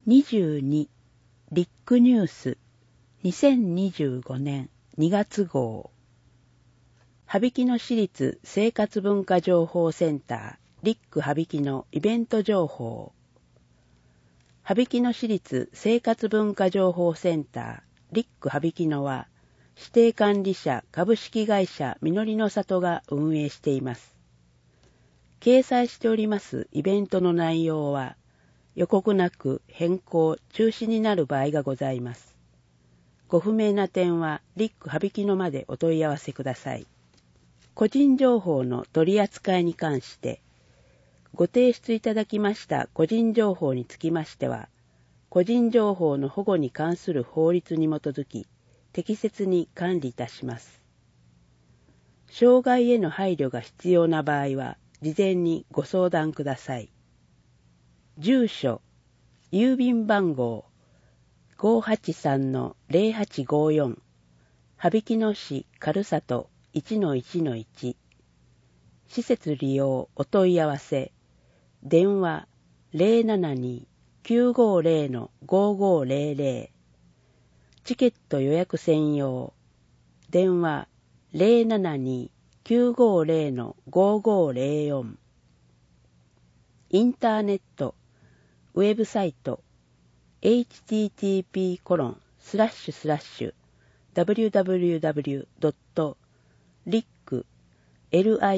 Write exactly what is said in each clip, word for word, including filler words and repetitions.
にじゅうにリックニュースにせんにじゅうごねんにがつ号。羽曳野市立生活文化情報センターリック羽曳野イベント情報。羽曳野市立生活文化情報センターリック羽曳野は指定管理者株式会社みのりの里が運営しています。掲載しておりますイベントの内容は予告なく変更・中止になる場合がございます。ご不明な点はリック羽曳野までお問い合わせください。個人情報の取り扱いに関してご提出いただきました個人情報につきましては、個人情報の保護に関する法律に基づき適切に管理いたします。障害への配慮が必要な場合は事前にご相談ください。住所、郵便番号 ごーはちさんのぜろはちごーよん 羽曳野市軽里 いちのいちのいち 施設利用お問い合わせ電話 ゼロななに きゅうごゼロのごーごーゼロゼロ チケット予約専用電話 ゼロななに きゅうごゼロのごーごーゼロよん インターネットウェブサイト エイチティーティーピーコロンスラッシュスラッシュダブリューダブリューダブリュードットリックハ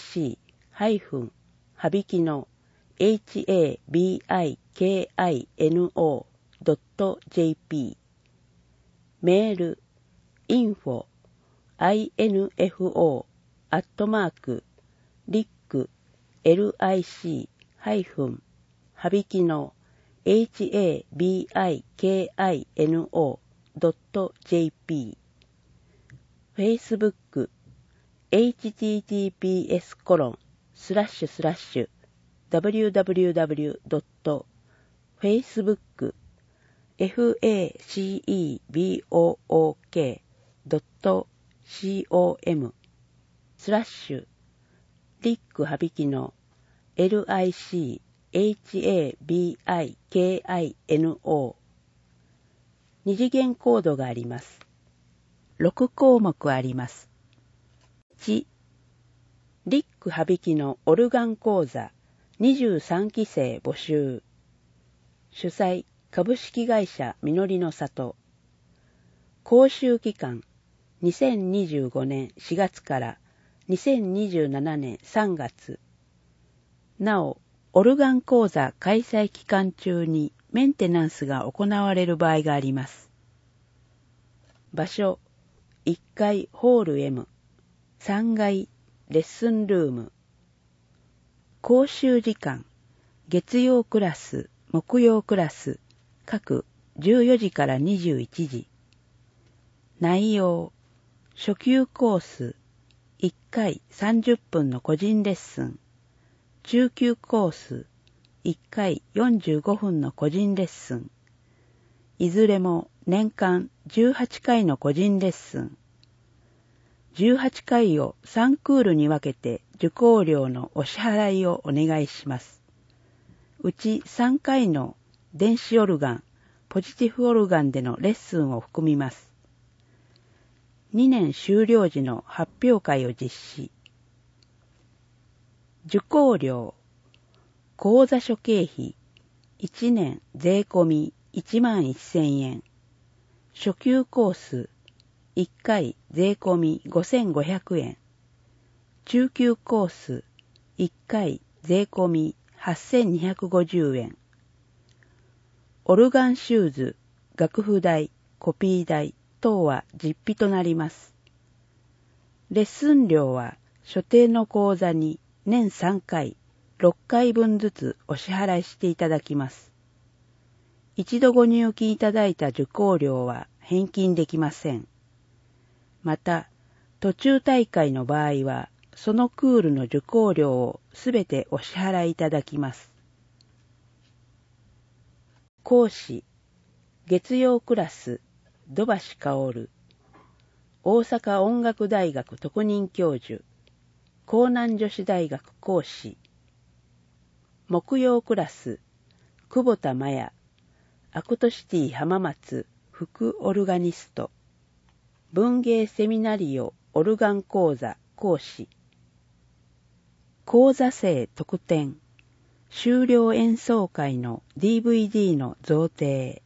ビキノ ハビキノ ドットジェーピー メール インフォ アイエヌエフオー アットマーク リック ハビキノ ハビキノ ドットジェーピー Facebookエイチティーティーピーエスコロンスラッシュスラッシュダブリューダブリューダブリュードットフェイスブックフェイスブックドットコムスラッシュリック羽曳野 リックハビキノ二次元コードがあります。ろく項目あります。いち、リック羽曳野オルガン講座にじゅうさんき生募集。主催株式会社みのりの里。講習期間にせんにじゅうごねんしがつからにせんにじゅうななねんさんがつ。なお、オルガン講座開催期間中にメンテナンスが行われる場合があります。場所、いっかいホール エム、さんがいレッスンルーム。講習時間、月曜クラス、木曜クラス、各じゅうよじからにじゅういちじ。内容、初級コース、いっかいさんじゅっぷんの個人レッスン。中級コース、いっかいよんじゅうごふんの個人レッスン。いずれも年間じゅうはちかいの個人レッスン。じゅうはちかいをさんクールに分けて受講料のお支払いをお願いします。うちさんかいの電子オルガン、ポジティフオルガンでのレッスンを含みます。にねん終了時の発表会を実施。受講料、講座諸経費、いちねん税込みいちまんせんえん。初級コース、いっかい税込みごせんごひゃくえん。中級コース、いっかい税込みはっせんにひゃくごじゅうえん。オルガンシューズ、楽譜代、コピー代等は実費となります。レッスン料は所定の講座に年さんかい、ろっかいぶんずつお支払いしていただきます。一度ご入金いただいた受講料は返金できません。また、途中大会の場合は、そのクールの受講料をすべてお支払いいただきます。講師、月曜クラス、土橋薫、大阪音楽大学特任教授、江南女子大学講師。木曜クラス、久保田真也、 アクトシティ浜松副オルガニスト、文芸セミナリオオルガン講座講師、講座生特典、修了演奏会の ディーブイディー の贈呈。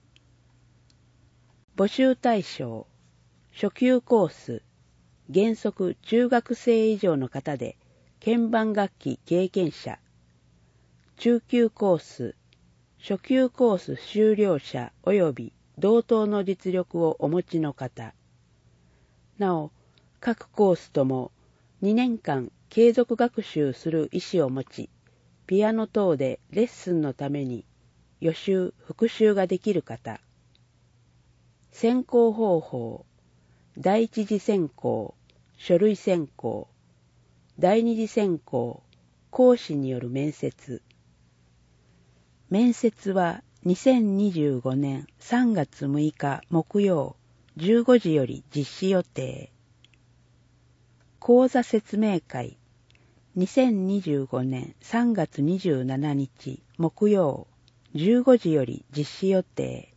募集対象、初級コース、原則中学生以上の方で、鍵盤楽器経験者。中級コース、初級コース修了者及び同等の実力をお持ちの方。なお、各コースともにねんかん継続学習する意思を持ち、ピアノ等でレッスンのために予習・復習ができる方。選考方法、第一次選考、書類選考、第二次選考、講師による面接。面接はにせんにじゅうごねんさんがつむいか木曜じゅうごじより実施予定。講座説明会、にせんにじゅうごねんさんがつにじゅうしちにち木曜じゅうごじより実施予定。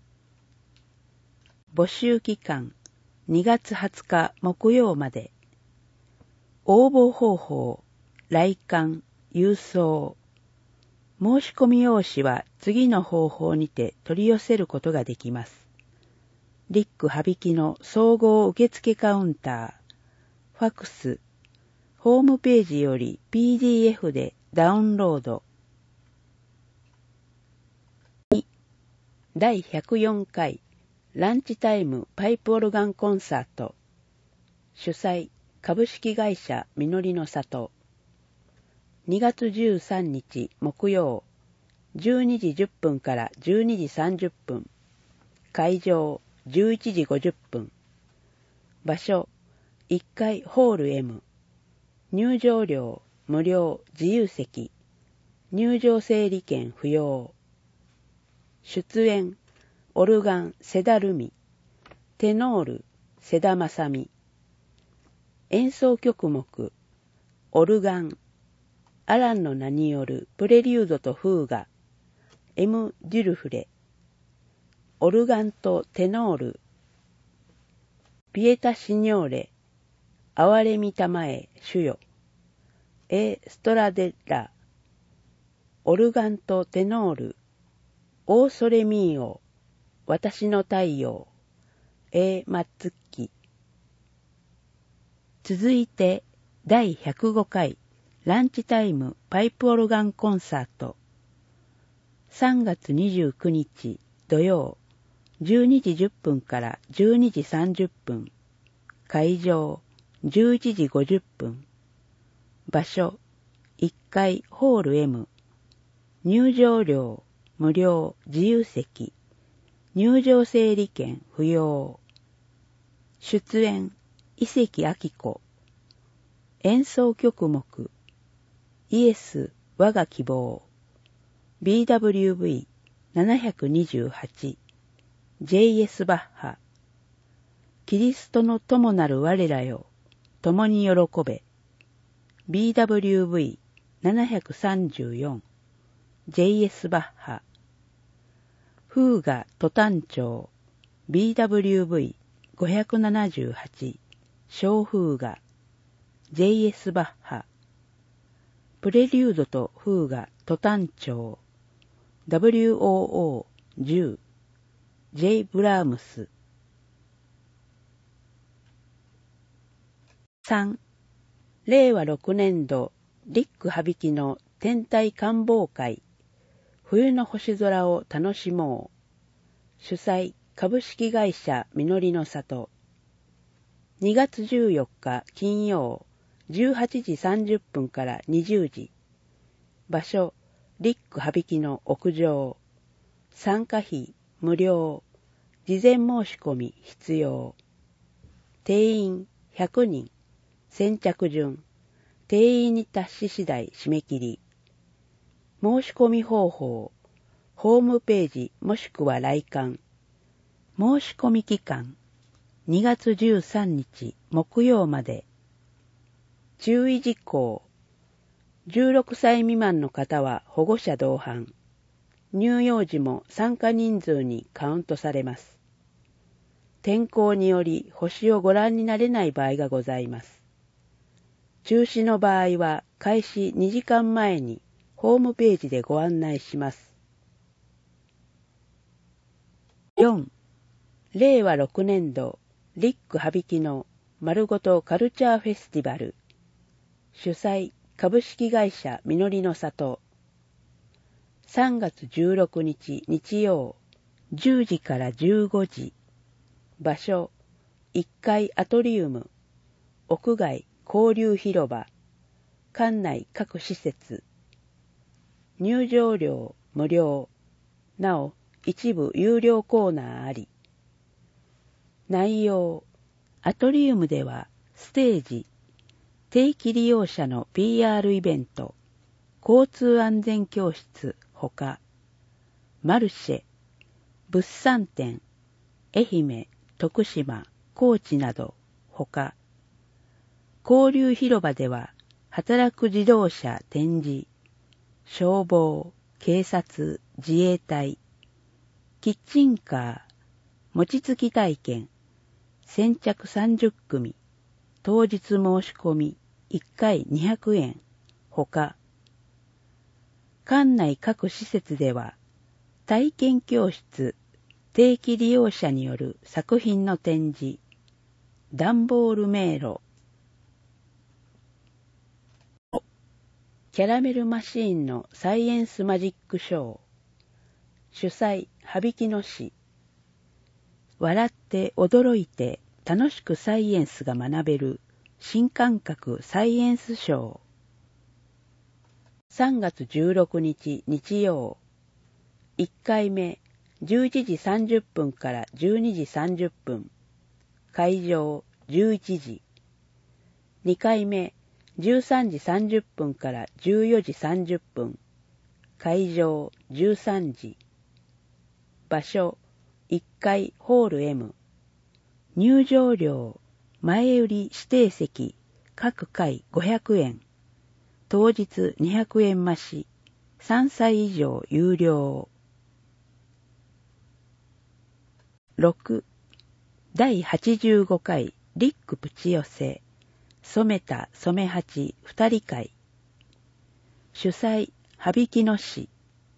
募集期間にがつはつか木曜まで。応募方法、来館、郵送。申し込み用紙は次の方法にて取り寄せることができます。リック羽曳の総合受付カウンター、ファクス、ホームページより ピーディーエフ でダウンロード。にだいひゃくよんかいランチタイムパイプオルガンコンサート。主催株式会社みのりの里。にがつじゅうさんにち木曜じゅうにじじゅっぷんからじゅうにじさんじゅっぷん。会場じゅういちじごじゅっぷん。場所いっかいホール エム。入場料無料自由席。入場整理券不要。出演オルガン瀬田留美、テノール瀬田正美。演奏曲目オルガンアランの名によるプレリュードとフーガ、エム・デュルフレ。オルガンとテノールピエタ・シニョーレ、憐れみたまえ主よ、エ・ストラデッラ。オルガンとテノールオーソレミーオ、私の太陽、エ・マッツッキ。続いてだいひゃくごかいランチタイムパイプオルガンコンサート。さんがつにじゅうくにち土曜じゅうにじじゅっぷんからじゅうにじさんじゅっぷん。会場じゅういちじごじゅっぷん。場所いっかいホール エム。入場料無料自由席。入場整理券不要。出演井関明子。演奏曲目イエス我が希望 ビーダブリューブイななひゃくにじゅうはち ジェイエス バッハ。キリストの友なる我らよ共に喜べ ビーダブリューブイななひゃくさんじゅうよん ジェイエス バッハ。フーガト短調 ビーダブリューブイごひゃくななじゅうはち 小フーガ ジェイエス バッハ。プレリュードとフーガト短調 ダブリューオーオーじゅう ジェイ ブラームス。さんれいわろくねんどリック羽曳の天体観望会、冬の星空を楽しもう。主催株式会社みのりの里。にがつじゅうよっか金曜じゅうはちじさんじゅっぷんからにじゅうじ。場所リック羽曳の屋上。参加費無料。事前申し込み必要。定員ひゃくにん。先着順。定員に達し次第締め切り。申し込み方法。ホームページもしくは来館。申し込み期間。にがつじゅうさんにち木曜まで。注意事項。じゅうろくさい未満の方は保護者同伴。 乳幼児も参加人数にカウントされます。天候により星をご覧になれない場合がございます。中止の場合は開始にじかんまえにホームページでご案内します。よん. れいわろくねんどリック羽曳の丸ごとカルチャーフェスティバル。主催株式会社みのりの里。さんがつじゅうろくにち日曜じゅうじからじゅうごじ。場所いっかいアトリウム。屋外交流広場。館内各施設。入場料無料。なお一部有料コーナーあり。内容アトリウムではステージ、定期利用者の ピーアール イベント、交通安全教室ほか、マルシェ、物産展、愛媛、徳島、高知などほか、交流広場では働く自動車展示、消防、警察、自衛隊、キッチンカー、餅つき体験、先着さんじゅっくみ、当日申し込みいっかいにひゃくえんほか、館内各施設では体験教室、定期利用者による作品の展示、段ボール迷路、キャラメルマシーンのサイエンスマジックショー、主催羽曳野市、笑って驚いて楽しくサイエンスが学べる新感覚サイエンスショー。さんがつじゅうろくにち日曜。いっかいめじゅういちじさんじゅっぷんからじゅうにじさんじゅっぷん。会場じゅういちじ。にかいめじゅうさんじさんじゅっぷんからじゅうよじさんじゅっぷん。会場じゅうさんじ。場所いっかいホール エム。入場料前売り指定席各回ごひゃくえん。当日にひゃくえん増し。さんさい以上有料。ろく. だいはちじゅうごかいリックプチ寄せ染めた染め八二人会。主催羽曳野市。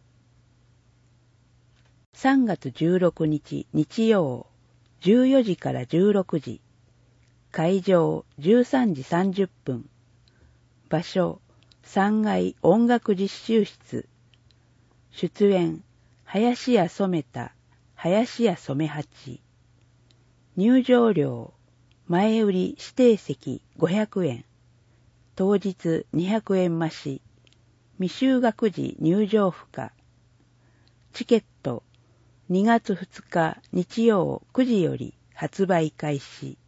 さんがつじゅうろくにち日曜じゅうよじからじゅうろくじ。会場じゅうさんじさんじゅっぷん。場所さんがい音楽実習室。出演林家染田林家染八。入場料前売り指定席ごひゃくえん。当日にひゃくえん増し。未就学児入場不可。チケットにがつふつか日曜くじより発売開始。